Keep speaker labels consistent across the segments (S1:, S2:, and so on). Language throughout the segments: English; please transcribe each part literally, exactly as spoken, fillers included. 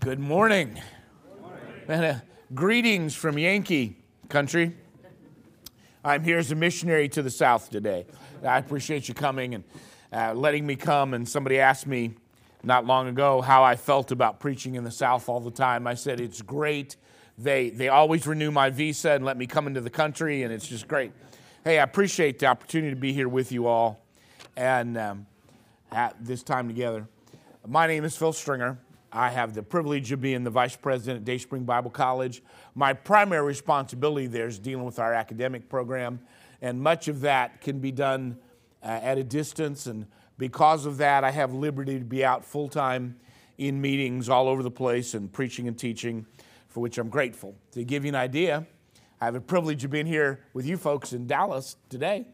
S1: Good morning. And, uh, greetings from Yankee country. I'm here as a missionary to the South today. I appreciate you coming and uh, letting me come. And somebody asked me not long ago how I felt about preaching in the South all the time. I said, it's great. They, they always renew my visa and let me come into the country, and it's just great. Hey, I appreciate the opportunity to be here with you all and um, at this time together. My name is Phil Stringer. I have the privilege of being the vice president at Dayspring Bible College. My primary responsibility there is dealing with our academic program, and much of that can be done uh, at a distance, and because of that, I have liberty to be out full-time in meetings all over the place and preaching and teaching, for which I'm grateful. To give you an idea, I have a privilege of being here with you folks in Dallas today.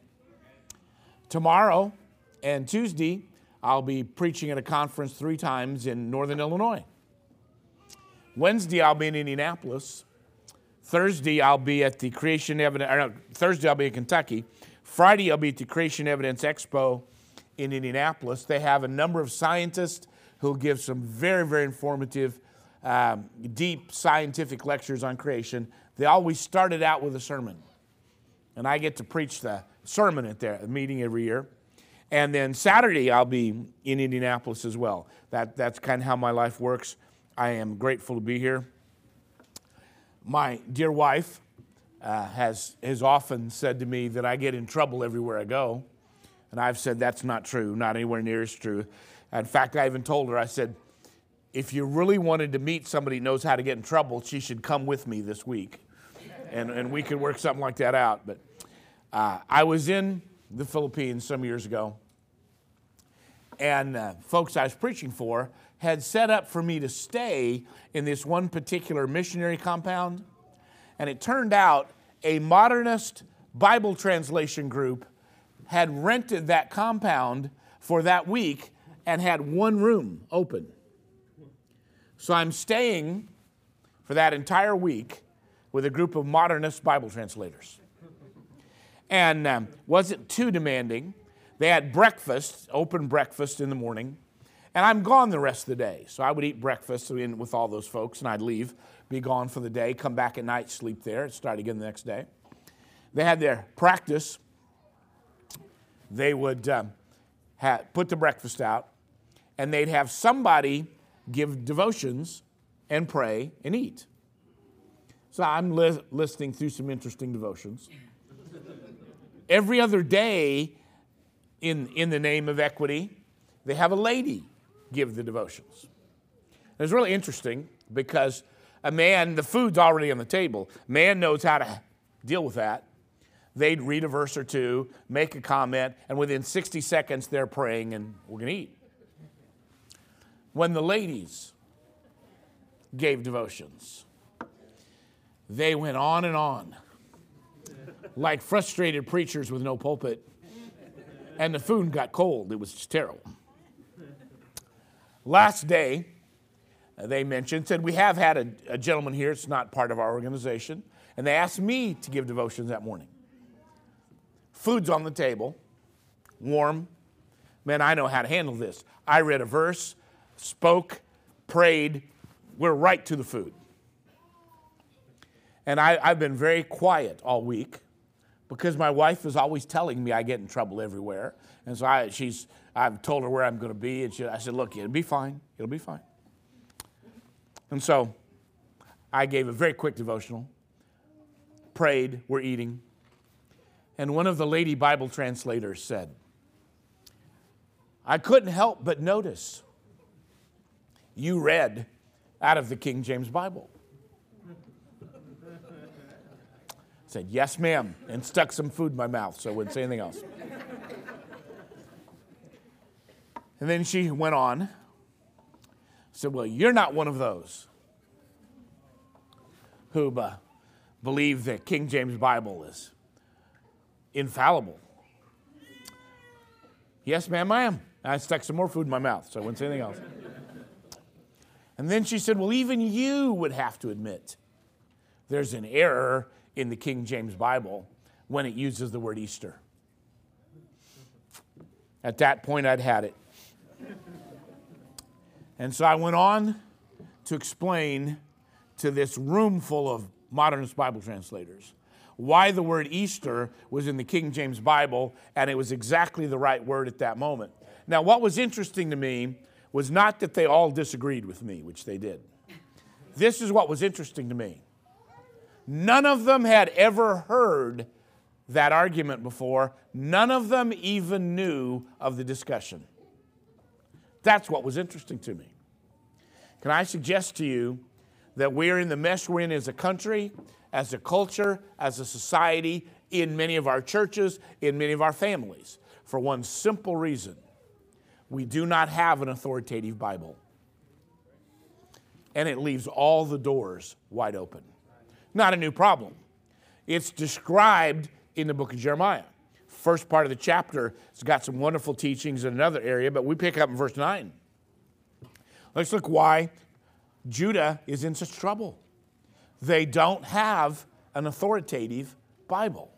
S1: Tomorrow and Tuesday, I'll be preaching at a conference three times in Northern Illinois. Wednesday, I'll be in Indianapolis. Thursday, I'll be at the Creation Evidence, or no, Thursday, I'll be in Kentucky. Friday, I'll be at the Creation Evidence Expo in Indianapolis. They have a number of scientists who'll give some very, very informative, um, deep scientific lectures on creation. They always started out with a sermon. And I get to preach the sermon at their meeting every year. And then Saturday, I'll be in Indianapolis as well. That, that's kind of how my life works. I am grateful to be here. My dear wife uh, has, has often said to me that I get in trouble everywhere I go. And I've said that's not true, not anywhere near as true. In fact, I even told her, I said, if you really wanted to meet somebody who knows how to get in trouble, she should come with me this week. And, and we could work something like that out. But uh, I was in the Philippines some years ago, and uh, folks I was preaching for had set up for me to stay in this one particular missionary compound, and it turned out a modernist Bible translation group had rented that compound for that week and had one room open. So I'm staying for that entire week with a group of modernist Bible translators. And um, wasn't too demanding. They had breakfast, open breakfast in the morning, and I'm gone the rest of the day. So I would eat breakfast in, with all those folks, and I'd leave, be gone for the day, come back at night, sleep there, and start again the next day. They had their practice. They would um, ha- put the breakfast out, and they'd have somebody give devotions and pray and eat. So I'm li- listening through some interesting devotions. Every other day, in, in the name of equity, they have a lady give the devotions. It's really interesting because a man, the food's already on the table. Man knows how to deal with that. They'd read a verse or two, make a comment, and within sixty seconds, they're praying and we're going to eat. When the ladies gave devotions, they went on and on, like frustrated preachers with no pulpit, and the food got cold. It was just terrible. Last day, they mentioned, said, we have had a, a gentleman here, it's not part of our organization, and they asked me to give devotions that morning. Food's on the table, warm. Man, I know how to handle this. I read a verse, spoke, prayed, we're right to the food. And I, I've been very quiet all week because my wife is always telling me I get in trouble everywhere. And so I, she's, I've told her where I'm going to be. And she, I said, look, it'll be fine. It'll be fine. And so I gave a very quick devotional, prayed, we're eating. And one of the lady Bible translators said, I couldn't help but notice you read out of the King James Bible. Said, yes, ma'am, and stuck some food in my mouth, so I wouldn't say anything else. And then she went on, said, well, you're not one of those who uh, believe that King James Bible is infallible. Yes, ma'am, I am. I stuck some more food in my mouth, so I wouldn't say anything else. And then she said, well, even you would have to admit there's an error in the King James Bible when it uses the word Easter. At that point, I'd had it. And so I went on to explain to this room full of modernist Bible translators why the word Easter was in the King James Bible, and it was exactly the right word at that moment. Now, what was interesting to me was not that they all disagreed with me, which they did. This is what was interesting to me. None of them had ever heard that argument before. None of them even knew of the discussion. That's what was interesting to me. Can I suggest to you that we're in the mess we're in as a country, as a culture, as a society, in many of our churches, in many of our families, for one simple reason. We do not have an authoritative Bible. And it leaves all the doors wide open. Not a new problem. It's described in the book of Jeremiah. First part of the chapter has got some wonderful teachings in another area, but we pick up in verse nine. Let's look why Judah is in such trouble. They don't have an authoritative Bible.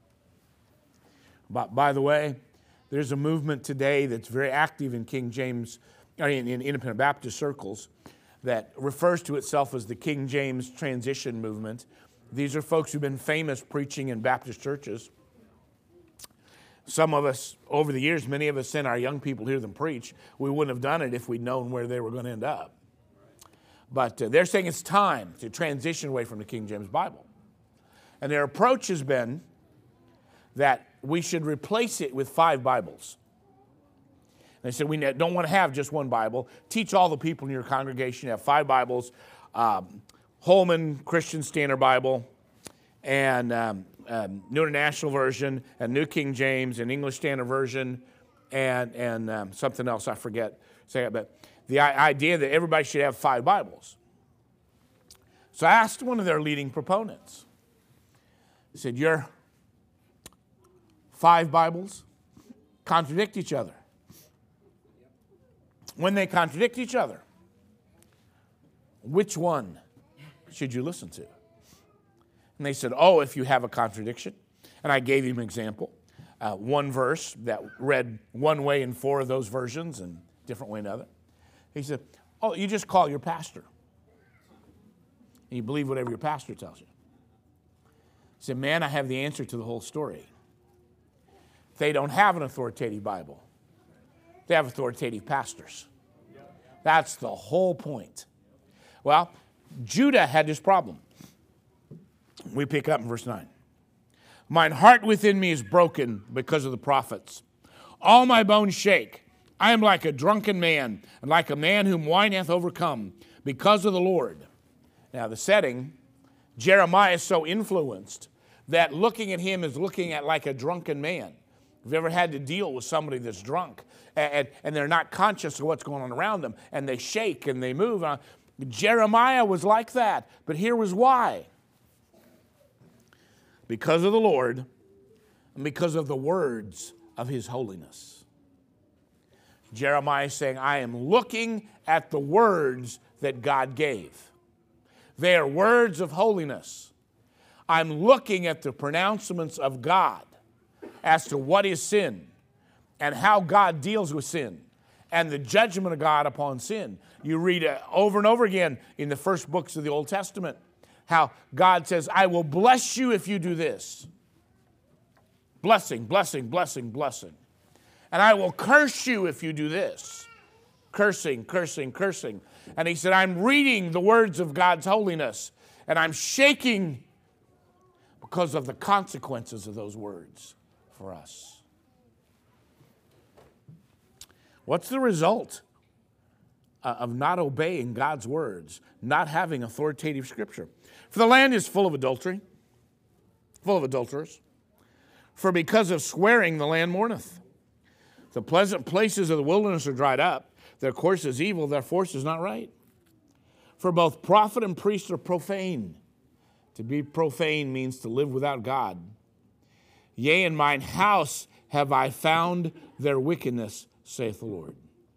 S1: But by the way, there's a movement today that's very active in King James, or in, in independent Baptist circles, that refers to itself as the King James Transition Movement. These are folks who've been famous preaching in Baptist churches. Some of us, over the years, many of us sent our young people to hear them preach. We wouldn't have done it if we'd known where they were going to end up. But uh, they're saying it's time to transition away from the King James Bible. And their approach has been that we should replace it with five Bibles. They said we don't want to have just one Bible. Teach all the people in your congregation to have five Bibles. Um, Holman Christian Standard Bible, and um, um, New International Version, and New King James, and English Standard Version, and and um, something else I forget. Say it, but the idea that everybody should have five Bibles. So I asked one of their leading proponents. I said, "Your five Bibles contradict each other. When they contradict each other, which one should you listen to?" And they said, "Oh, if you have a contradiction." And I gave him an example. Uh, one verse that read one way in four of those versions and different way in another. He said, "Oh, you just call your pastor. And you believe whatever your pastor tells you." He said, "Man, I have the answer to the whole story. They don't have an authoritative Bible. They have authoritative pastors. That's the whole point." Well, Judah had this problem. We pick up in verse nine. "Mine heart within me is broken because of the prophets. All my bones shake. I am like a drunken man, and like a man whom wine hath overcome, because of the Lord." Now the setting, Jeremiah is so influenced that looking at him is looking at like a drunken man. Have you ever had to deal with somebody that's drunk and, and they're not conscious of what's going on around them, and they shake and they move? Jeremiah was like that, but here was why. Because of the Lord and because of the words of his holiness. Jeremiah is saying, I am looking at the words that God gave. They are words of holiness. I'm looking at the pronouncements of God as to what is sin and how God deals with sin and the judgment of God upon sin. You read it over and over again in the first books of the Old Testament how God says, I will bless you if you do this. Blessing, blessing, blessing, blessing. And I will curse you if you do this. Cursing, cursing, cursing. And he said, I'm reading the words of God's holiness, and I'm shaking because of the consequences of those words for us. What's the result of not obeying God's words, not having authoritative scripture? For the land is full of adultery, full of adulterers. For because of swearing the land mourneth. The pleasant places of the wilderness are dried up. Their course is evil, their force is not right. For both prophet and priest are profane. To be profane means to live without God. Yea, in mine house have I found their wickedness, saith the Lord.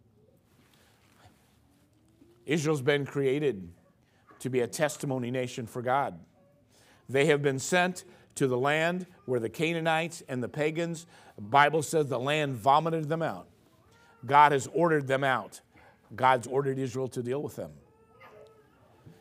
S1: Israel's been created to be a testimony nation for God. They have been sent to the land where the Canaanites and the pagans, the Bible says the land vomited them out. God has ordered them out. God's ordered Israel to deal with them.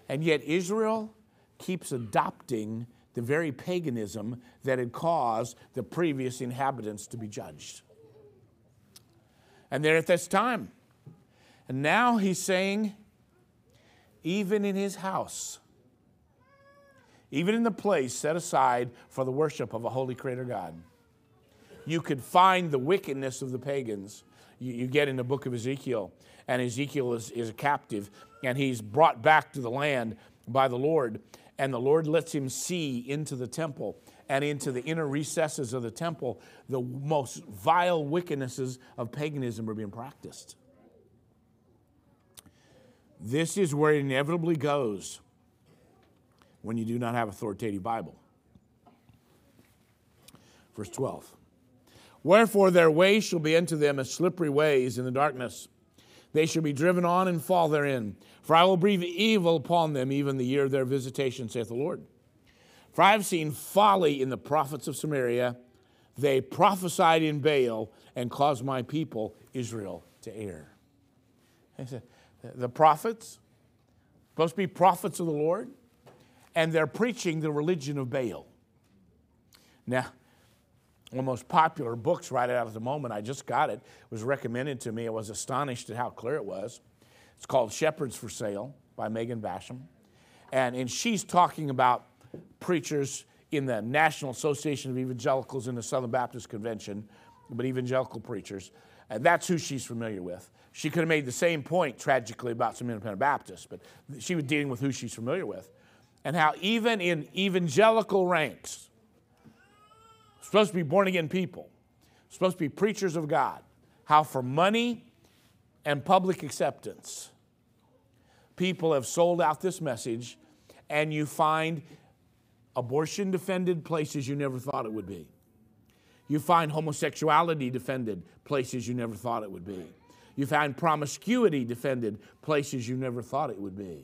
S1: And yet Israel keeps adopting the very paganism that had caused the previous inhabitants to be judged. And they're at this time. And now he's saying, even in his house, even in the place set aside for the worship of a holy creator God, you could find the wickedness of the pagans. You, you get in the book of Ezekiel, and Ezekiel is, is a captive, and he's brought back to the land by the Lord, and the Lord lets him see into the temple and into the inner recesses of the temple. The most vile wickednesses of paganism are being practiced. This is where it inevitably goes when you do not have authoritative Bible. Verse twelve. Wherefore their ways shall be unto them as slippery ways in the darkness. They shall be driven on and fall therein. For I will breathe evil upon them even the year of their visitation, saith the Lord. For I have seen folly in the prophets of Samaria. They prophesied in Baal and caused my people Israel to err. The prophets, supposed to be prophets of the Lord, and they're preaching the religion of Baal. Now, one of the most popular books right out of the moment, I just got it, was recommended to me. I was astonished at how clear it was. It's called Shepherds for Sale by Megan Basham. And, and she's talking about preachers in the National Association of Evangelicals in the Southern Baptist Convention, but evangelical preachers. And that's who she's familiar with. She could have made the same point, tragically, about some independent Baptists, but she was dealing with who she's familiar with. And how even in evangelical ranks, supposed to be born-again people, supposed to be preachers of God, how for money and public acceptance, people have sold out this message, and you find abortion defended places you never thought it would be. You find homosexuality defended places you never thought it would be. You find promiscuity defended places you never thought it would be.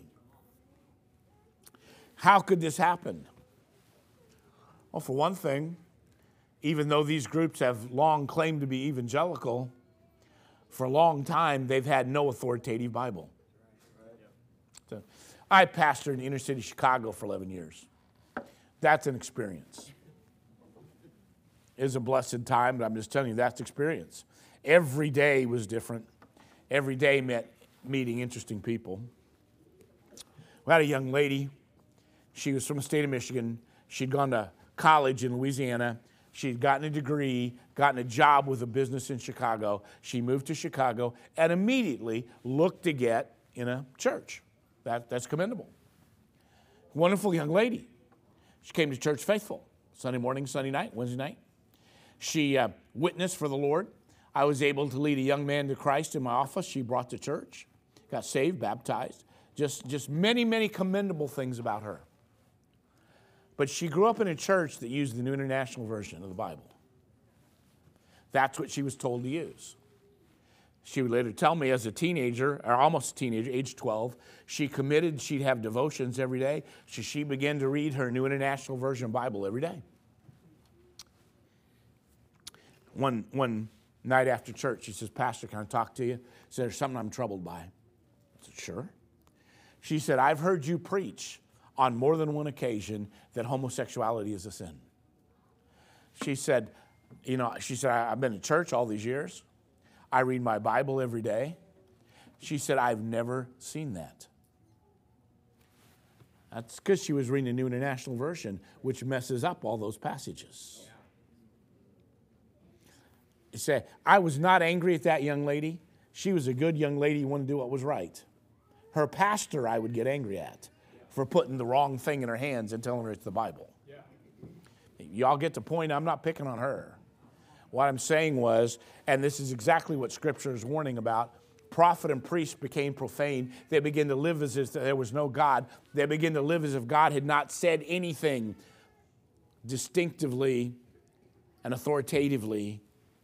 S1: How could this happen? Well, for one thing, even though these groups have long claimed to be evangelical, for a long time they've had no authoritative Bible. So, I pastored in inner city Chicago for eleven years. That's an experience. It was a blessed time, but I'm just telling you, that's experience. Every day was different. Every day met meeting interesting people. We had a young lady. She was from the state of Michigan. She'd gone to college in Louisiana. She'd gotten a degree, gotten a job with a business in Chicago. She moved to Chicago and immediately looked to get in a church. That, that's commendable. Wonderful young lady. She came to church faithful. Sunday morning, Sunday night, Wednesday night. She uh, witnessed for the Lord. I was able to lead a young man to Christ in my office. She brought to church, got saved, baptized. Just, just many, many commendable things about her. But she grew up in a church that used the New International Version of the Bible. That's what she was told to use. She would later tell me as a teenager, or almost a teenager, age twelve, she committed she'd have devotions every day. So she began to read her New International Version Bible every day. One, one night after church, she says, Pastor, can I talk to you? She said, there's something I'm troubled by. I said, sure. She said, I've heard you preach on more than one occasion that homosexuality is a sin. She said, you know, she said, I've been to church all these years. I read my Bible every day. She said, I've never seen that. That's because she was reading the New International Version, which messes up all those passages. You say, I was not angry at that young lady. She was a good young lady who wanted to do what was right. Her pastor I would get angry at for putting the wrong thing in her hands and telling her it's the Bible. Yeah. Y'all get the point. I'm not picking on her. What I'm saying was, and this is exactly what Scripture is warning about, prophet and priest became profane. They began to live as if there was no God. They began to live as if God had not said anything distinctively and authoritatively.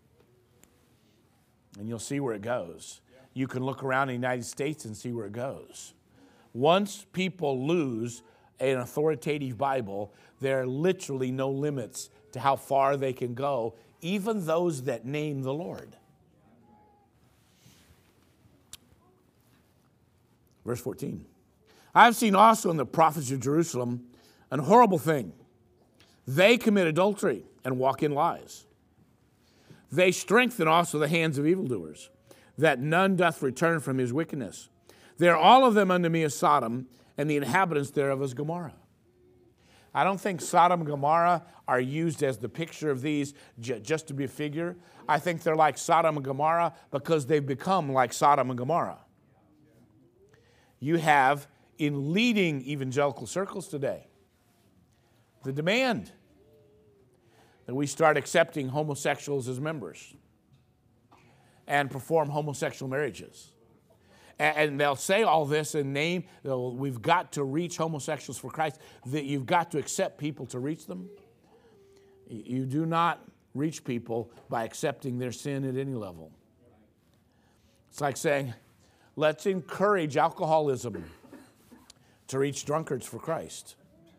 S1: And you'll see where it goes. You can look around the United States and see where it goes. Once people lose an authoritative Bible, there are literally no limits to how far they can go, even those that name the Lord. Verse fourteen. I've seen also in the prophets of Jerusalem an horrible thing. They commit adultery and walk in lies. They strengthen also the hands of evildoers, that none doth return from his wickedness. They are all of them unto me as Sodom, and the inhabitants thereof as Gomorrah. I don't think Sodom and Gomorrah are used as the picture of these j- just to be a figure. I think they're like Sodom and Gomorrah because they've become like Sodom and Gomorrah. You have in leading evangelical circles today the demand that we start accepting homosexuals as members and perform homosexual marriages. And they'll say all this and name, we've got to reach homosexuals for Christ, that you've got to accept people to reach them. You do not reach people by accepting their sin at any level. It's like saying, let's encourage alcoholism to reach drunkards for Christ.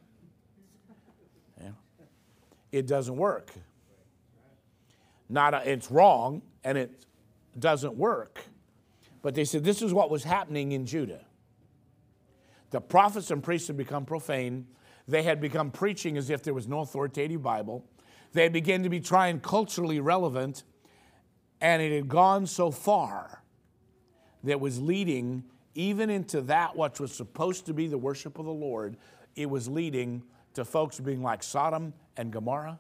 S1: Yeah. It doesn't work. Not a, it's wrong, and it doesn't work. But they said this is what was happening in Judah. The prophets and priests had become profane. They had become preaching as if there was no authoritative Bible. They began to be trying culturally relevant, and it had gone so far that it was leading even into that which was supposed to be the worship of the Lord. It was leading to folks being like Sodom and Gomorrah.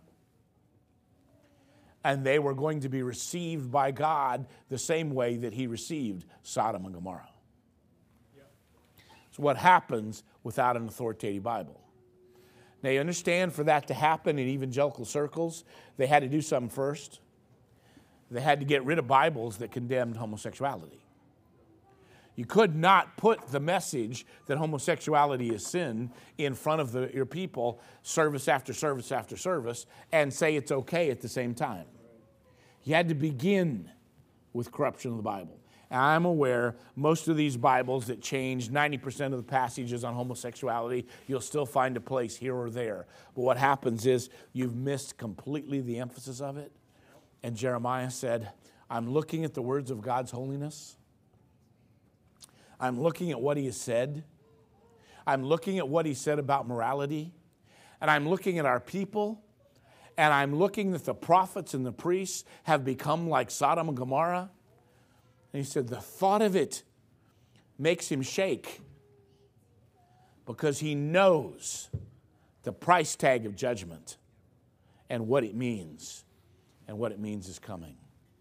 S1: And they were going to be received by God the same way that he received Sodom and Gomorrah. Yep. So what happens without an authoritative Bible? Now you understand, for that to happen in evangelical circles, they had to do something first. They had to get rid of Bibles that condemned homosexuality. You could not put the message that homosexuality is sin in front of the, your people service after service after service and say it's okay at the same time. You had to begin with corruption of the Bible. And I'm aware most of these Bibles that change ninety percent of the passages on homosexuality, you'll still find a place here or there. But what happens is you've missed completely the emphasis of it. And Jeremiah said, I'm looking at the words of God's holiness. I'm looking at what he has said. I'm looking at what he said about morality. And I'm looking at our people. And I'm looking that the prophets and the priests have become like Sodom and Gomorrah. And he said, the thought of it makes him shake because he knows the price tag of judgment and what it means. And what it means is coming.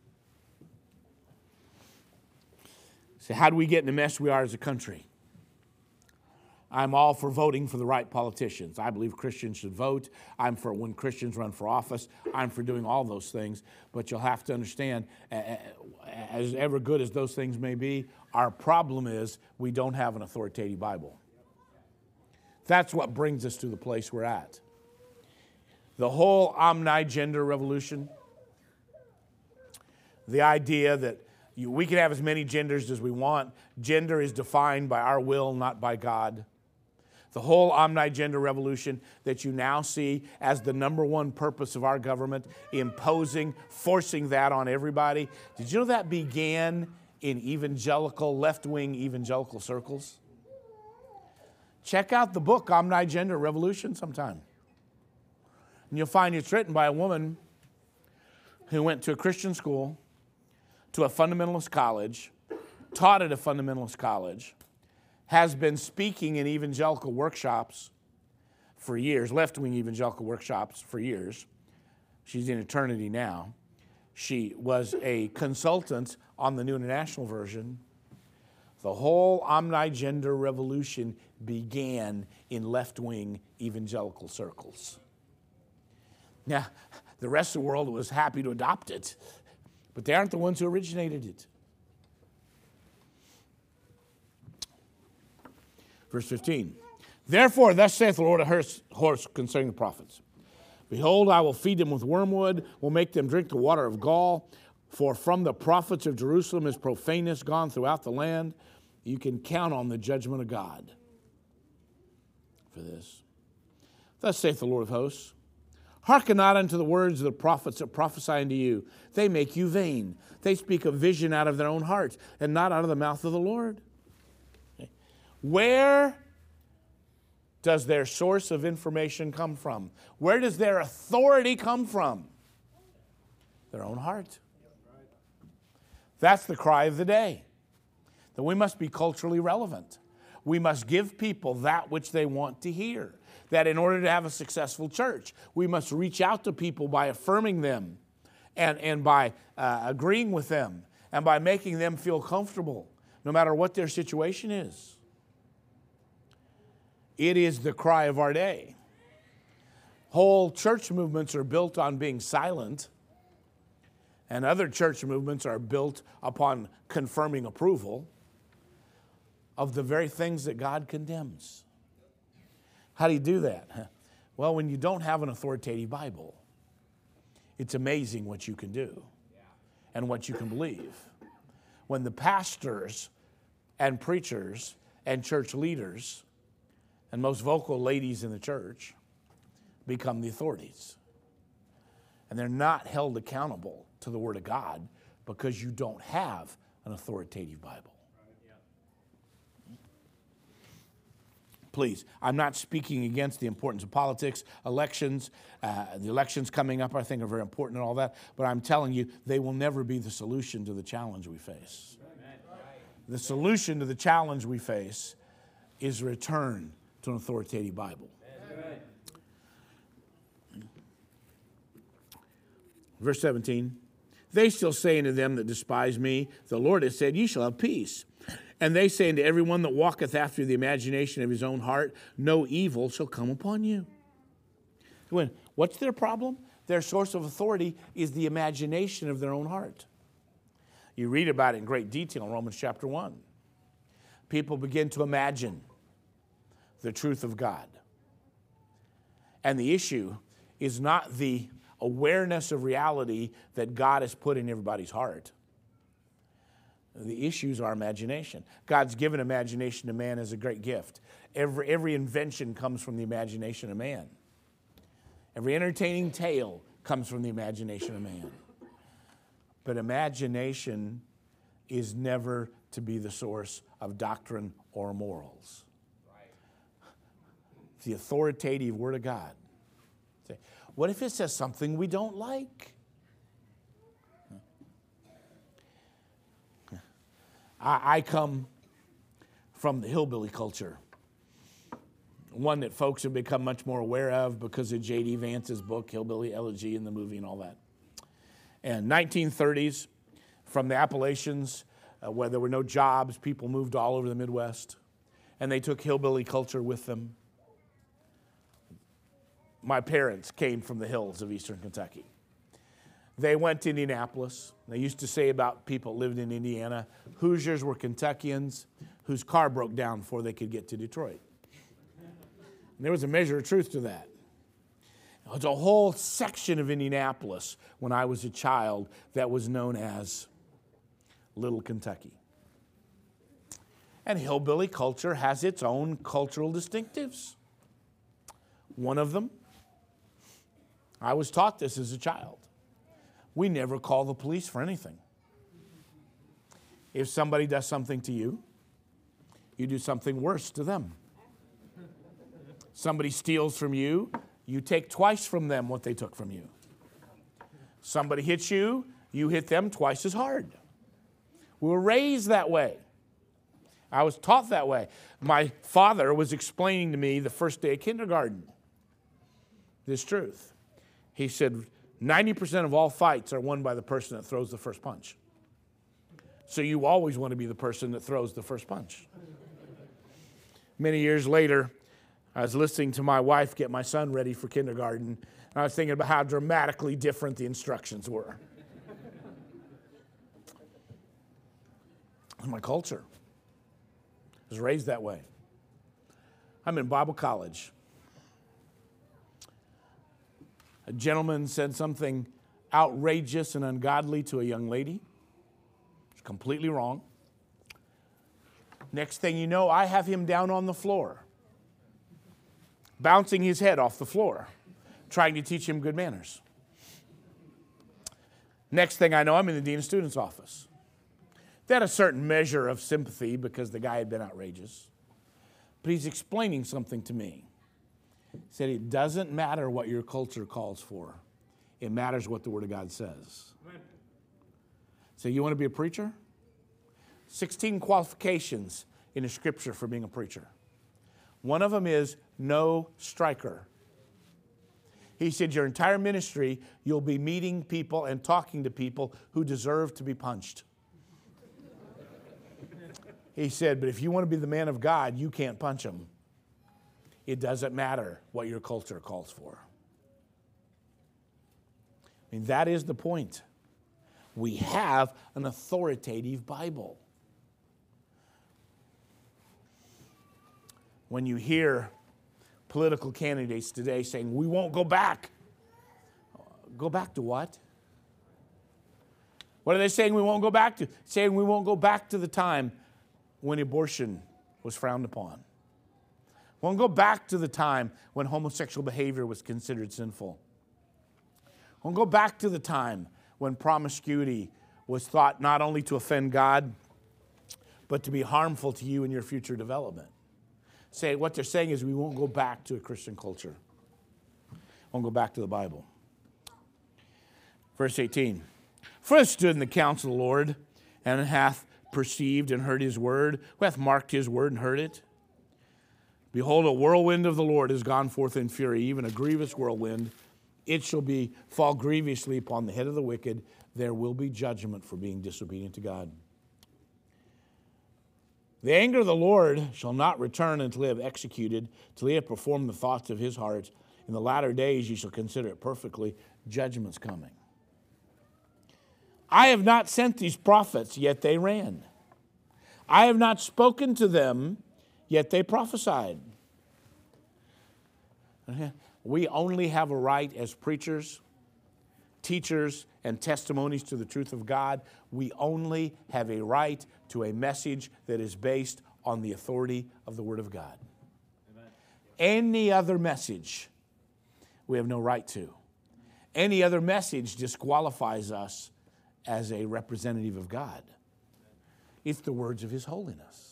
S1: So how do we get in the mess we are as a country? I'm all for voting for the right politicians. I believe Christians should vote. I'm for when Christians run for office. I'm for doing all those things. But you'll have to understand, as ever good as those things may be, our problem is we don't have an authoritative Bible. That's what brings us to the place we're at. The whole omni-gender revolution, the idea that you, we can have as many genders as we want. Gender is defined by our will, not by God. The whole omni-gender revolution that you now see as the number one purpose of our government, imposing, forcing that on everybody. Did you know that began in evangelical, left-wing evangelical circles? Check out the book, Omni-Gender Revolution, sometime. And you'll find it's written by a woman who went to a Christian school, to a fundamentalist college, taught at a fundamentalist college, has been speaking in evangelical workshops for years, left-wing evangelical workshops for years. She's in eternity now. She was a consultant on the New International Version. The whole omni-gender revolution began in left-wing evangelical circles. Now, the rest of the world was happy to adopt it, but they aren't the ones who originated it. Verse fifteen. Therefore, thus saith the Lord of hosts concerning the prophets. Behold, I will feed them with wormwood, will make them drink the water of gall. For from the prophets of Jerusalem is profaneness gone throughout the land. You can count on the judgment of God for this. Thus saith the Lord of hosts. Hearken not unto the words of the prophets that prophesy unto you. They make you vain. They speak a vision out of their own hearts and not out of the mouth of the Lord. Okay. Where does their source of information come from? Where does their authority come from? Their own heart. That's the cry of the day. That we must be culturally relevant. We must give people that which they want to hear. That in order to have a successful church, we must reach out to people by affirming them and, and by uh, agreeing with them and by making them feel comfortable, no matter what their situation is. It is the cry of our day. Whole church movements are built on being silent, and other church movements are built upon confirming approval of the very things that God condemns. How do you do that? Well, when you don't have an authoritative Bible, it's amazing what you can do and what you can believe. When the pastors and preachers and church leaders and most vocal ladies in the church become the authorities. And they're not held accountable to the Word of God because you don't have an authoritative Bible. Please, I'm not speaking against the importance of politics, elections. Uh, the elections coming up, I think, are very important and all that. But I'm telling you, they will never be the solution to the challenge we face. The solution to the challenge we face is return to an authoritative Bible. Verse seventeen, they still say unto them that despise me, the Lord has said, ye shall have peace. And they say unto everyone that walketh after the imagination of his own heart, no evil shall come upon you. When, what's their problem? Their source of authority is the imagination of their own heart. You read about it in great detail in Romans chapter one. People begin to imagine the truth of God. And the issue is not the awareness of reality that God has put in everybody's heart. The issue is our imagination. God's given imagination to man as a great gift. Every, every invention comes from the imagination of man. Every entertaining tale comes from the imagination of man. But imagination is never to be the source of doctrine or morals. The authoritative Word of God. What if it says something we don't like? I, I come from the hillbilly culture, one that folks have become much more aware of because of J D Vance's book, Hillbilly Elegy, and the movie and all that. And nineteen thirties, from the Appalachians, uh, where there were no jobs, people moved all over the Midwest, and they took hillbilly culture with them. My parents came from the hills of eastern Kentucky. They went to Indianapolis. They used to say about people living in Indiana, Hoosiers were Kentuckians whose car broke down before they could get to Detroit. And there was a measure of truth to that. There was a whole section of Indianapolis when I was a child that was known as Little Kentucky. And hillbilly culture has its own cultural distinctives. One of them, I was taught this as a child. We never call the police for anything. If somebody does something to you, you do something worse to them. Somebody steals from you, you take twice from them what they took from you. Somebody hits you, you hit them twice as hard. We were raised that way. I was taught that way. My father was explaining to me the first day of kindergarten this truth. He said, ninety percent of all fights are won by the person that throws the first punch. So you always want to be the person that throws the first punch. Many years later, I was listening to my wife get my son ready for kindergarten, and I was thinking about how dramatically different the instructions were. My culture was raised that way. I'm in Bible college. A gentleman said something outrageous and ungodly to a young lady. It's completely wrong. Next thing you know, I have him down on the floor, bouncing his head off the floor, trying to teach him good manners. Next thing I know, I'm in the dean of students' office. They had a certain measure of sympathy because the guy had been outrageous. But he's explaining something to me. He said, it doesn't matter what your culture calls for. It matters what the Word of God says. Amen. So you want to be a preacher? sixteen qualifications in the Scripture for being a preacher. One of them is no striker. He said your entire ministry, you'll be meeting people and talking to people who deserve to be punched. He said, but if you want to be the man of God, you can't punch them. It doesn't matter what your culture calls for. I mean, that is the point. We have an authoritative Bible. When you hear political candidates today saying, we won't go back. Go back to what? What are they saying we won't go back to? Saying we won't go back to the time when abortion was frowned upon. We won't go back to the time when homosexual behavior was considered sinful. We won't go back to the time when promiscuity was thought not only to offend God, but to be harmful to you and your future development. Say, what they're saying is we won't go back to a Christian culture. We won't go back to the Bible. Verse eighteen. For I stood in the counsel of the Lord, and hath perceived and heard his word, who hath marked his word and heard it. Behold, a whirlwind of the Lord is gone forth in fury, even a grievous whirlwind. It shall be fall grievously upon the head of the wicked. There will be judgment for being disobedient to God. The anger of the Lord shall not return until he have executed, till he have performed the thoughts of his heart. In the latter days you shall consider it perfectly. Judgment's coming. I have not sent these prophets, yet they ran. I have not spoken to them, yet they prophesied. We only have a right as preachers, teachers, and testimonies to the truth of God. We only have a right to a message that is based on the authority of the Word of God. Amen. Any other message, we have no right to. Any other message disqualifies us as a representative of God. It's the words of His holiness.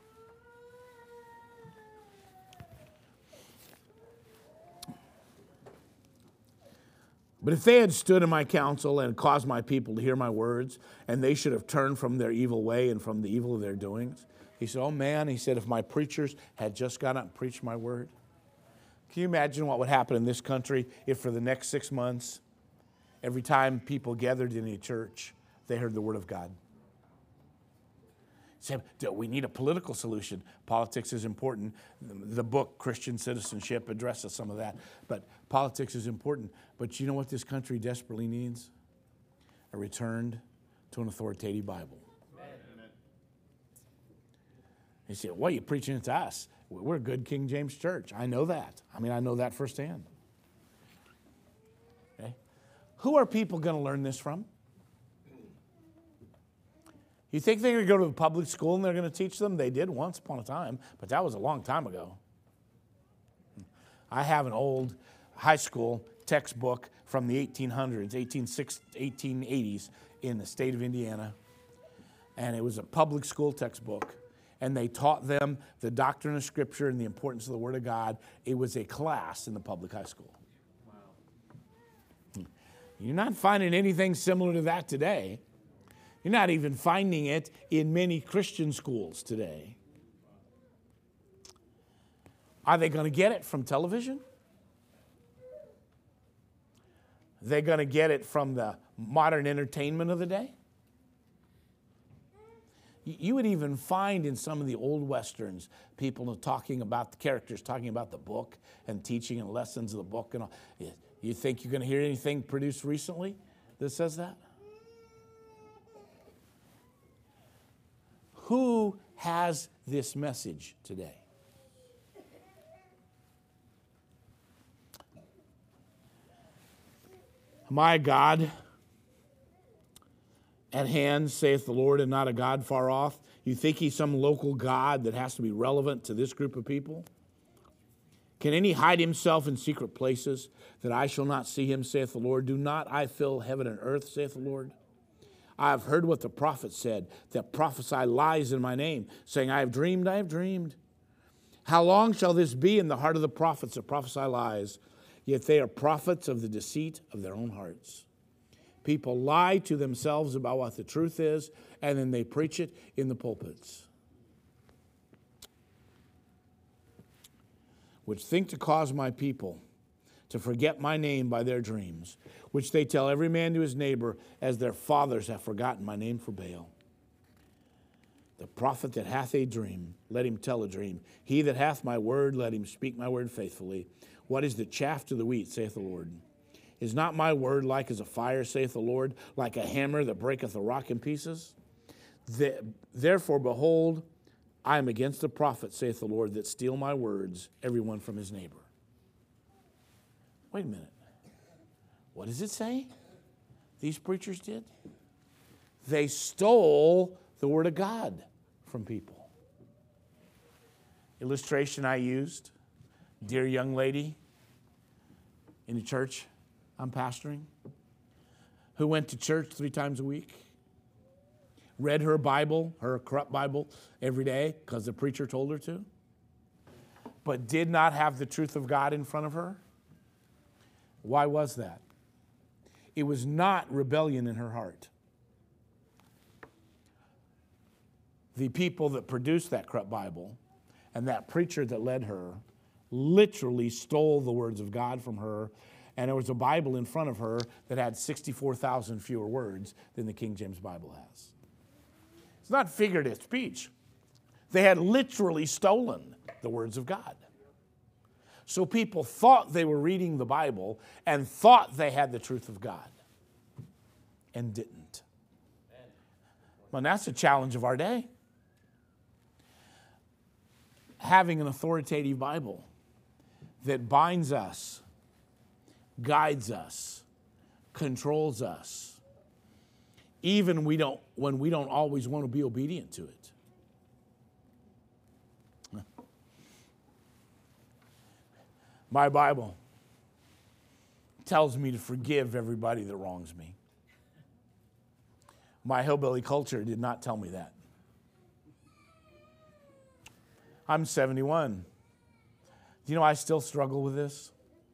S1: But if they had stood in my counsel and caused my people to hear my words, and they should have turned from their evil way and from the evil of their doings, he said, oh man, he said, if my preachers had just gone out and preached my word. Can you imagine what would happen in this country if for the next six months, every time people gathered in a church, they heard the word of God? Say, we need a political solution. Politics is important. The book, Christian Citizenship, addresses some of that. But politics is important. But you know what this country desperately needs? A return to an authoritative Bible. Amen. You say, what are you preaching it to us? We're a good King James church. I know that. I mean, I know that firsthand. Okay? Who are people going to learn this from? You think they're going to go to a public school and they're going to teach them? They did once upon a time, but that was a long time ago. I have an old high school textbook from the eighteen hundreds, eighteen eighties in the state of Indiana, and it was a public school textbook, and they taught them the doctrine of Scripture and the importance of the Word of God. It was a class in the public high school. Wow. You're not finding anything similar to that today. You're not even finding it in many Christian schools today. Are they going to get it from television? Are they going to get it from the modern entertainment of the day? You would even find in some of the old Westerns people talking about the characters, talking about the book and teaching and lessons of the book. And all. You think you're going to hear anything produced recently that says that? Who has this message today? Am I a God at hand, saith the Lord, and not a God far off? You think he's some local God that has to be relevant to this group of people? Can any hide himself in secret places that I shall not see him, saith the Lord? Do not I fill heaven and earth, saith the Lord? I have heard what the prophet said, that prophesy lies in my name, saying, I have dreamed, I have dreamed. How long shall this be in the heart of the prophets that prophesy lies? Yet they are prophets of the deceit of their own hearts. People lie to themselves about what the truth is, and then they preach it in the pulpits. Which think to cause my people to forget my name by their dreams, which they tell every man to his neighbor, as their fathers have forgotten my name for Baal. The prophet that hath a dream, let him tell a dream. He that hath my word, let him speak my word faithfully. What is the chaff to the wheat, saith the Lord? Is not my word like as a fire, saith the Lord, like a hammer that breaketh a rock in pieces? Therefore, behold, I am against the prophets, saith the Lord, that steal my words, every one from his neighbor. Wait a minute. What does it say these preachers did? They stole the word of God from people. Illustration I used, dear young lady in the church I'm pastoring, who went to church three times a week, read her Bible, her corrupt Bible, every day because the preacher told her to, but did not have the truth of God in front of her. Why was that? It was not rebellion in her heart. The people that produced that corrupt Bible and that preacher that led her literally stole the words of God from her, and there was a Bible in front of her that had sixty-four thousand fewer words than the King James Bible has. It's not figurative speech. They had literally stolen the words of God. So people thought they were reading the Bible and thought they had the truth of God and didn't. Well, that's the challenge of our day. Having an authoritative Bible that binds us, guides us, controls us, even we don't, when we don't always want to be obedient to it. My Bible tells me to forgive everybody that wrongs me. My hillbilly culture did not tell me that. I'm seventy-one. Do you know I still struggle with this?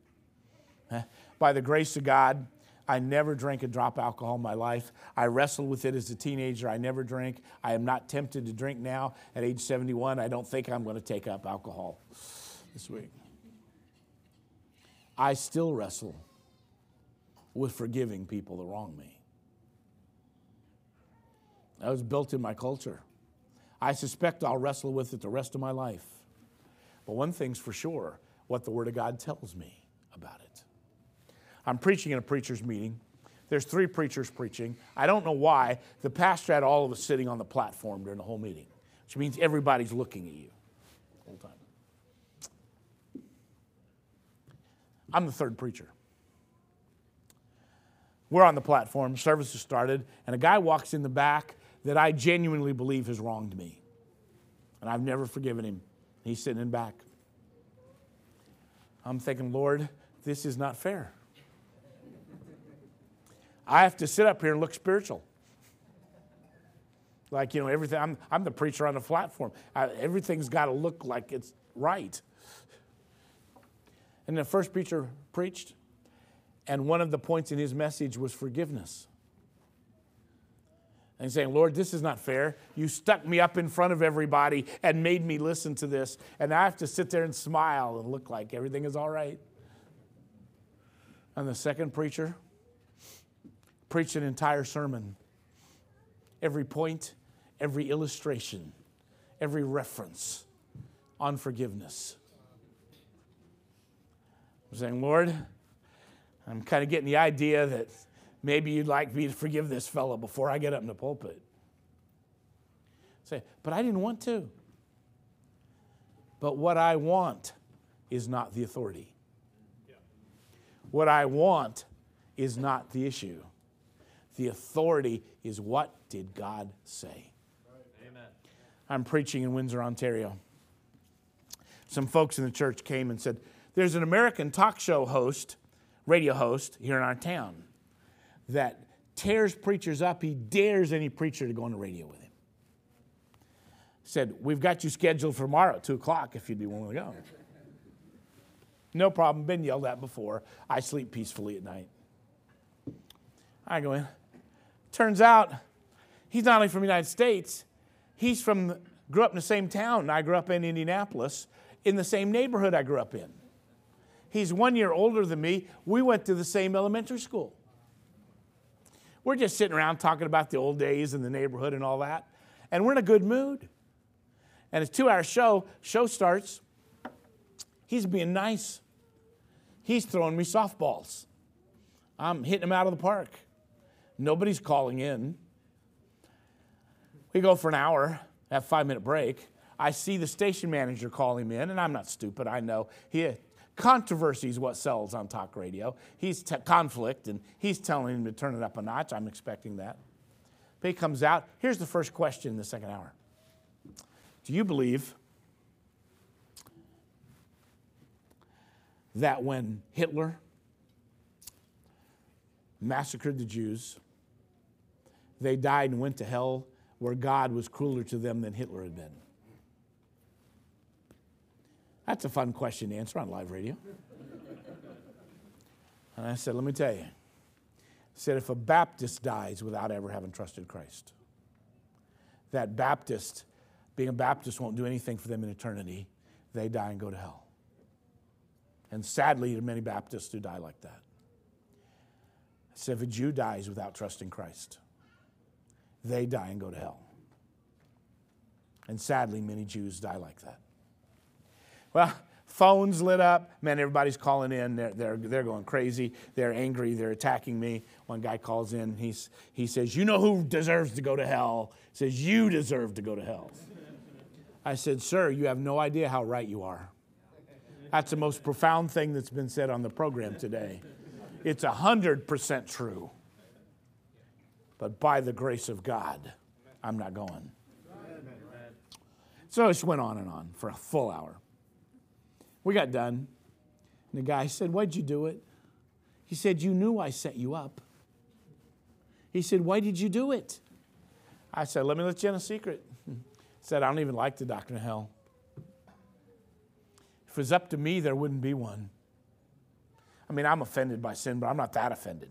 S1: By the grace of God, I never drank a drop of alcohol in my life. I wrestled with it as a teenager. I never drank. I am not tempted to drink now at age seventy-one. I don't think I'm going to take up alcohol this week. I still wrestle with forgiving people that wrong me. That was built in my culture. I suspect I'll wrestle with it the rest of my life. But one thing's for sure, what the Word of God tells me about it. I'm preaching in a preacher's meeting. There's three preachers preaching. I don't know why. The pastor had all of us sitting on the platform during the whole meeting, which means everybody's looking at you the whole time. I'm the third preacher. We're on the platform, service has started, and a guy walks in the back that I genuinely believe has wronged me. And I've never forgiven him. He's sitting in back. I'm thinking, Lord, this is not fair. I have to sit up here and look spiritual. Like, you know, everything, I'm, I'm the preacher on the platform. I, everything's got to look like it's right. And the first preacher preached, and one of the points in his message was forgiveness. And he's saying, Lord, this is not fair. You stuck me up in front of everybody and made me listen to this, and I have to sit there and smile and look like everything is all right. And the second preacher preached an entire sermon. Every point, every illustration, every reference on forgiveness. I'm saying, Lord, I'm kind of getting the idea that maybe you'd like me to forgive this fellow before I get up in the pulpit. Say, but I didn't want to. But what I want is not the authority. Yeah. What I want is not the issue. The authority is what did God say. Right. Amen. I'm preaching in Windsor, Ontario. Some folks in the church came and said, there's an American talk show host, radio host here in our town that tears preachers up. He dares any preacher to go on the radio with him. said, we've got you scheduled for tomorrow at two o'clock if you'd be willing to go. No problem. Been yelled at before. I sleep peacefully at night. I go in. Turns out he's not only from the United States, he's from, grew up in the same town. I grew up in Indianapolis, in the same neighborhood I grew up in. He's one year older than me. We went to the same elementary school. We're just sitting around talking about the old days and the neighborhood and all that. And we're in a good mood. And it's a two-hour show. Show starts. He's being nice. He's throwing me softballs. I'm hitting him out of the park. Nobody's calling in. We go for an hour, have a five-minute break. I see the station manager call him in, and I'm not stupid. I know. He, controversy is what sells on talk radio. He's t- conflict, and he's telling him to turn it up a notch. I'm expecting that. But he comes out. Here's the first question in the second hour. Do you believe that when Hitler massacred the Jews, they died and went to hell where God was crueler to them than Hitler had been? That's a fun question to answer on live radio. And I said, let me tell you. I said, if a Baptist dies without ever having trusted Christ, that Baptist, being a Baptist, won't do anything for them in eternity. They die and go to hell. And sadly, there are many Baptists who die like that. I said, if a Jew dies without trusting Christ, they die and go to hell. And sadly, many Jews die like that. Well, phones lit up. Man, everybody's calling in. They're, they're, they're going crazy. They're angry. They're attacking me. One guy calls in. He's, he says, you know who deserves to go to hell? He says, you deserve to go to hell. I said, sir, you have no idea how right you are. That's the most profound thing that's been said on the program today. It's one hundred percent true. But by the grace of God, I'm not going. So it just went on and on for a full hour. We got done. And the guy said, why'd you do it? He said, you knew I set you up. He said, why did you do it? I said, let me let you in a secret. He said, I don't even like the doctrine of hell. If it was up to me, there wouldn't be one. I mean, I'm offended by sin, but I'm not that offended.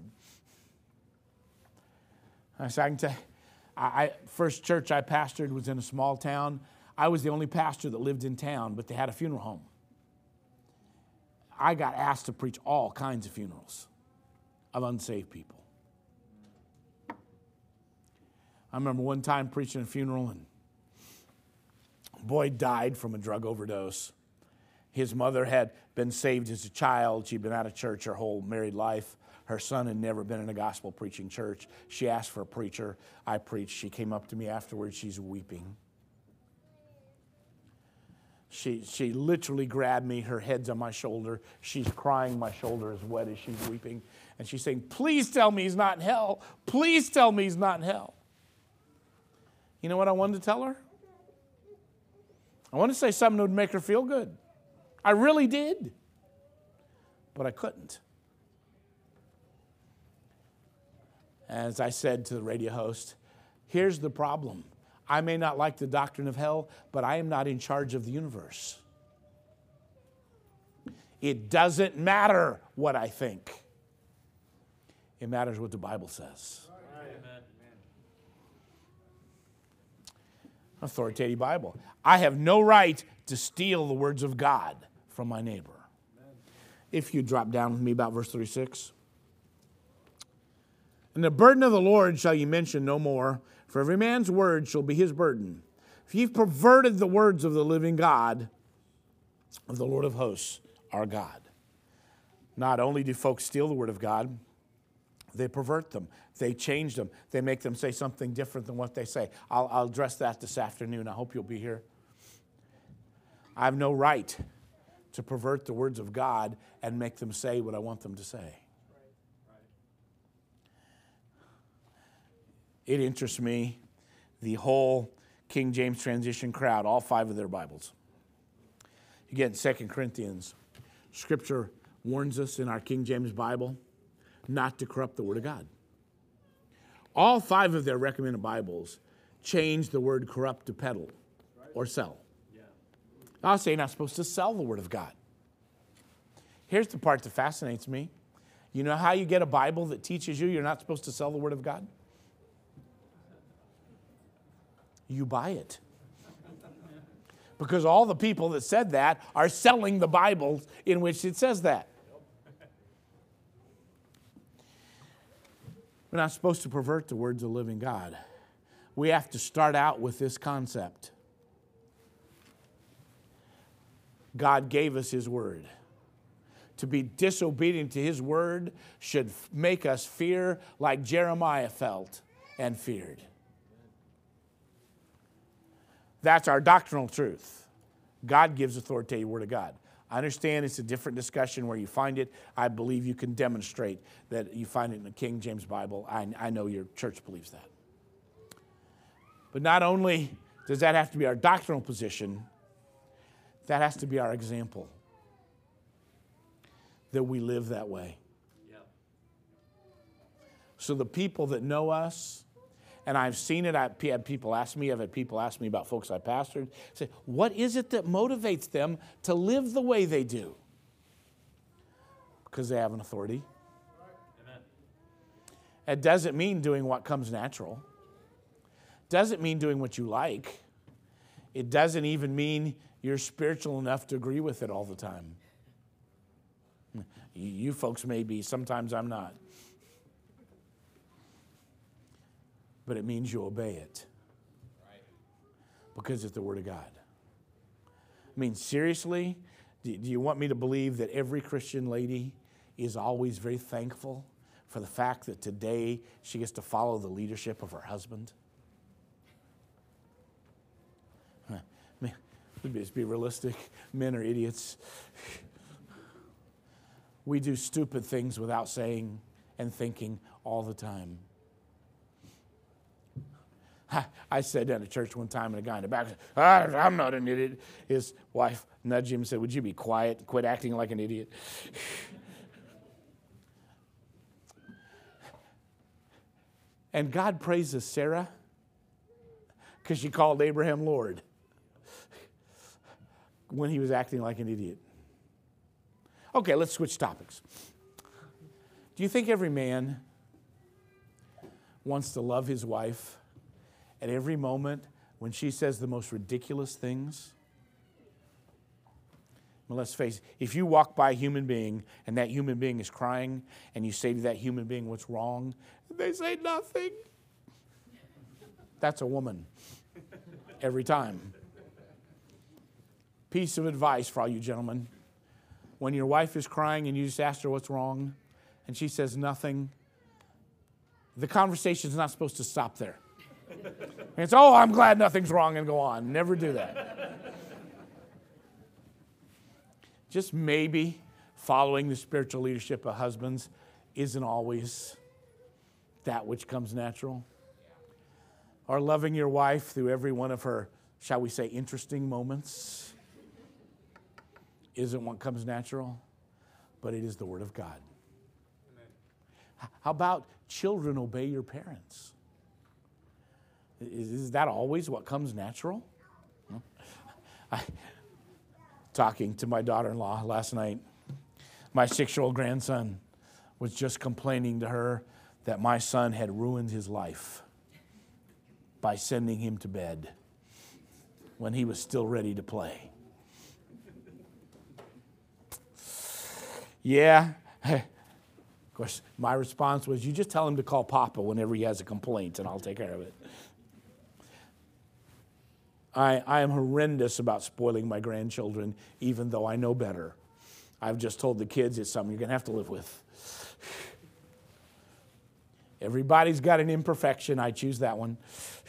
S1: I said, I can tell you, I, I, first church I pastored was in a small town. I was the only pastor that lived in town, but they had a funeral home. I got asked to preach all kinds of funerals of unsaved people. I remember one time preaching a funeral, and a boy died from a drug overdose. His mother had been saved as a child. She'd been out of church her whole married life. Her son had never been in a gospel preaching church. She asked for a preacher. I preached. She came up to me afterwards. She's weeping. She, she literally grabbed me. Her head's on my shoulder. She's crying. My shoulder is wet as she's weeping. And she's saying, please tell me he's not in hell. Please tell me he's not in hell. You know what I wanted to tell her? I wanted to say something that would make her feel good. I really did. But I couldn't. As I said to the radio host, here's the problem. I may not like the doctrine of hell, but I am not in charge of the universe. It doesn't matter what I think. It matters what the Bible says. Amen. Authoritative Bible. I have no right to steal the words of God from my neighbor. Amen. If you drop down with me about verse thirty-six. And the burden of the Lord shall ye mention no more, for every man's word shall be his burden. If you've perverted the words of the living God, of the Lord of hosts, our God. Not only do folks steal the word of God, they pervert them. They change them. They make them say something different than what they say. I'll, I'll address that this afternoon. I hope you'll be here. I have no right to pervert the words of God and make them say what I want them to say. It interests me, the whole King James transition crowd, all five of their Bibles. You get in Second Corinthians, Scripture warns us in our King James Bible not to corrupt the Word of God. All five of their recommended Bibles change the word corrupt to peddle. or sell. I'll say you're not supposed to sell the Word of God. Here's the part that fascinates me. You know how you get a Bible that teaches you you're not supposed to sell the Word of God? You buy it. Because all the people that said that are selling the Bibles in which it says that. We're not supposed to pervert the words of the living God. We have to start out with this concept. God gave us His Word. To be disobedient to His Word should make us fear like Jeremiah felt and feared. That's our doctrinal truth. God gives authoritative Word of God. I understand it's a different discussion where you find it. I believe you can demonstrate that you find it in the King James Bible. I, I know your church believes that. But not only does that have to be our doctrinal position, that has to be our example. That we live that way. Yep. So the people that know us, and I've seen it, I've had people ask me, I've had people ask me about folks I pastored, say, what is it that motivates them to live the way they do? Because they have an authority. Amen. It doesn't mean doing what comes natural. Doesn't mean doing what you like. It doesn't even mean you're spiritual enough to agree with it all the time. You folks may be, sometimes I'm not. But it means you obey it. Because it's the Word of God. I mean, seriously, do you want me to believe that every Christian lady is always very thankful for the fact that today she gets to follow the leadership of her husband? Let's be realistic. Men are idiots. We do stupid things without saying and thinking all the time. I said down at church one time, and a guy in the back said, ah, I'm not an idiot. His wife nudged him and said, would you be quiet and quit acting like an idiot? And God praises Sarah because she called Abraham Lord when he was acting like an idiot. Okay, let's switch topics. Do you think every man wants to love his wife at every moment when she says the most ridiculous things? Well, let's face it, if you walk by a human being and that human being is crying and you say to that human being what's wrong, and they say nothing, that's a woman every time. Piece of advice for all you gentlemen. When your wife is crying and you just ask her what's wrong and she says nothing, the conversation's not supposed to stop there. It's, oh, I'm glad nothing's wrong, and go on. Never do that. Just maybe following the spiritual leadership of husbands isn't always that which comes natural. Or loving your wife through every one of her, shall we say, interesting moments isn't what comes natural, but it is the Word of God. Amen. How about children obey your parents? Is, is that always what comes natural? No. I, talking to my daughter-in-law last night, my six-year-old grandson was just complaining to her that my son had ruined his life by sending him to bed when he was still ready to play. Yeah. Of course, my response was, you just tell him to call Papa whenever he has a complaint, and I'll take care of it. I, I am horrendous about spoiling my grandchildren, even though I know better. I've just told the kids it's something you're going to have to live with. Everybody's got an imperfection. I choose that one.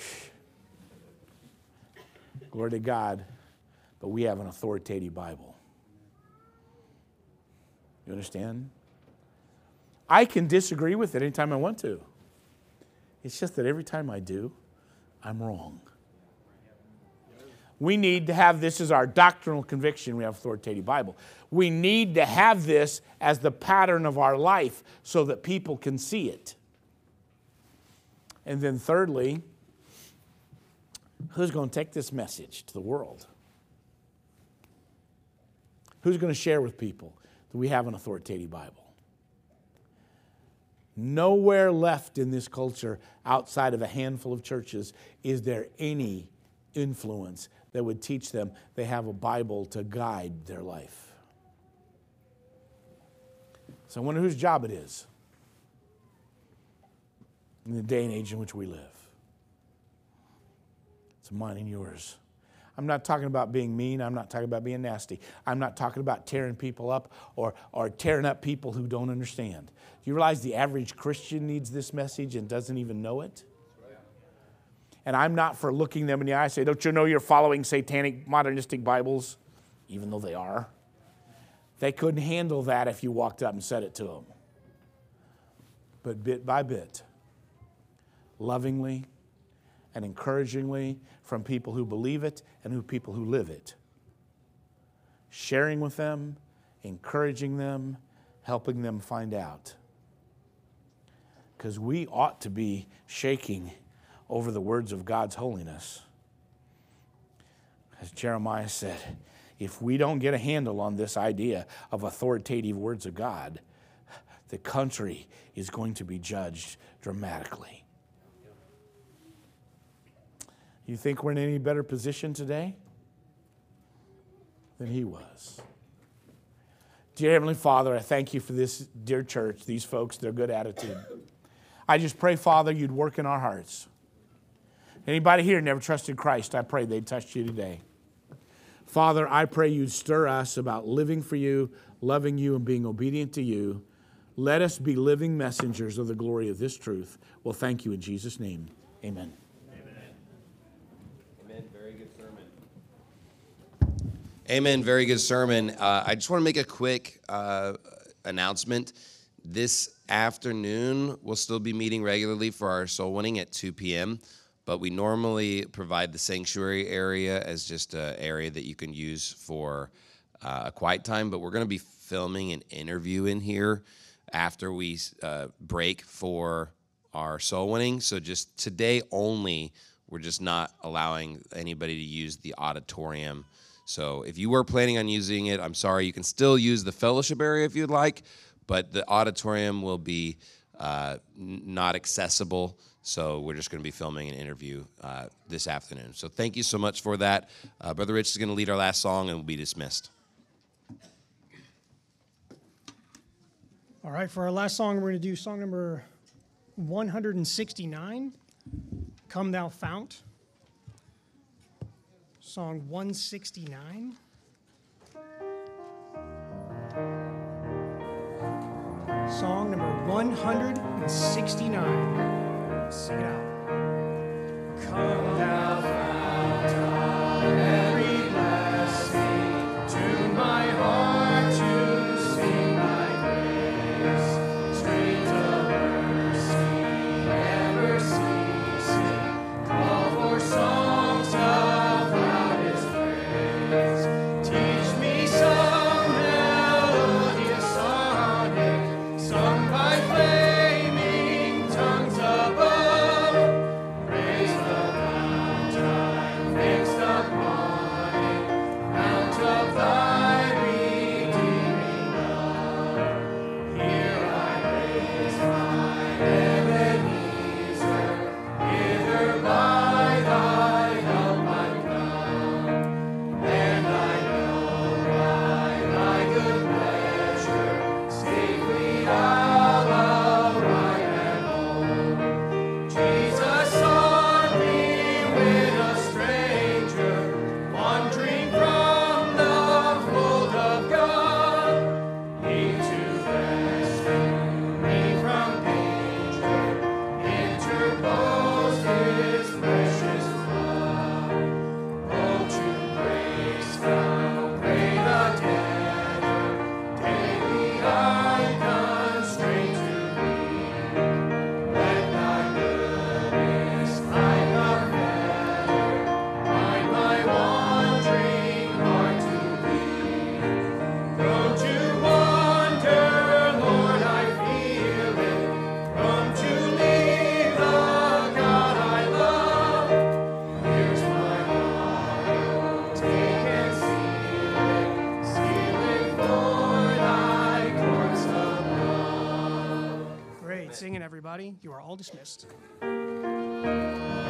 S1: Glory to God. But we have an authoritative Bible. You understand? I can disagree with it anytime I want to. It's just that every time I do, I'm wrong. We need to have this as our doctrinal conviction. We have authoritative Bible. We need to have this as the pattern of our life so that people can see it. And then thirdly, who's going to take this message to the world? Who's going to share with people that we have an authoritative Bible? Nowhere left in this culture outside of a handful of churches is there any influence that would teach them they have a Bible to guide their life. So I wonder whose job it is in the day and age in which we live. It's mine and yours. I'm not talking about being mean. I'm not talking about being nasty. I'm not talking about tearing people up or, or tearing up people who don't understand. Do you realize the average Christian needs this message and doesn't even know it? And I'm not for looking them in the eye and say, don't you know you're following satanic modernistic Bibles? Even though they are. They couldn't handle that if you walked up and said it to them. But bit by bit, lovingly and encouragingly from people who believe it and who people who live it. Sharing with them, encouraging them, helping them find out. Because we ought to be shaking over the words of God's holiness. As Jeremiah said, if we don't get a handle on this idea of authoritative words of God, the country is going to be judged dramatically. You think we're in any better position today than he was? Dear Heavenly Father, I thank you for this dear church, these folks, their good attitude. I just pray, Father, you'd work in our hearts. Anybody here never trusted Christ, I pray they'd touch you today. Father, I pray you'd stir us about living for you, loving you, and being obedient to you. Let us be living messengers of the glory of this truth. Well, thank you in Jesus' name. Amen.
S2: Amen. Very good sermon. Uh, I just want to make a quick uh, announcement. This afternoon, we'll still be meeting regularly for our soul winning at two p.m., but we normally provide the sanctuary area as just an area that you can use for uh, a quiet time, but we're going to be filming an interview in here after we uh, break for our soul winning. So just today only, we're just not allowing anybody to use the auditorium. So if you were planning on using it, I'm sorry, you can still use the fellowship area if you'd like, but the auditorium will be uh, n- not accessible. So we're just going to be filming an interview uh, this afternoon. So thank you so much for that. Uh, Brother Rich is going to lead our last song and we'll be dismissed.
S3: All right, for our last song, we're going to do song number one hundred sixty-nine, Come Thou Fount. Song one sixty-nine. Song number one hundred sixty-nine. Sing it out. Come thou fount of every blessing, to my heart to sing thy praise. Streams of mercy ever ceasing, call for songs of loudest praise. Teach me some melodious sonnet, sung by flaming tongues above. Raise the mountain. Great singing, everybody. You are all dismissed.